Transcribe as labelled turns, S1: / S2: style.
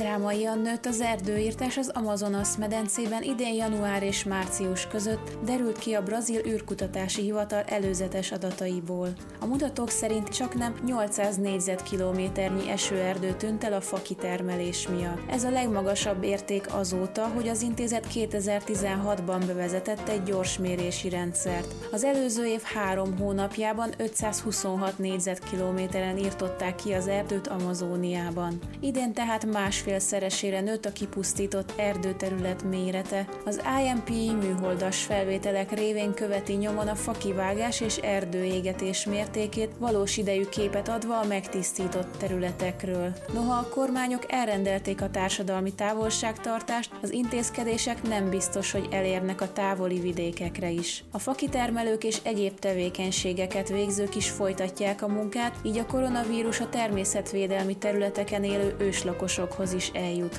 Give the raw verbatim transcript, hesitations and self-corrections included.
S1: Drámaian nőtt az erdőirtás az Amazonas-medencében idén január és március között, derült ki a Brazil űrkutatási hivatal előzetes adataiból. A mutatók szerint csaknem nyolcszáz négyzetkilométernyi esőerdő tűnt el a fakitermelés miatt. Ez a legmagasabb érték azóta, hogy az intézet kétezer-tizenhatban bevezetett egy gyorsmérési rendszert. Az előző év három hónapjában ötszázhuszonhat négyzetkilométeren írtották ki az erdőt Amazóniában. Idén tehát másfélszeresére nőtt a kipusztított erdőterület mérete. Az I M P műholdas felvételek révén követi nyomon a fakivágás és erdőégetés mértékét, valós idejű képet adva a megtisztított területekről. Noha a kormányok elrendelték a társadalmi távolságtartást, az intézkedések nem biztos, hogy elérnek a távoli vidékekre is. A fakitermelők és egyéb tevékenységeket végzők is folytatják a munkát, így a koronavírus a természetvédelmi területeken élő őslakosokhoz is eljuthat.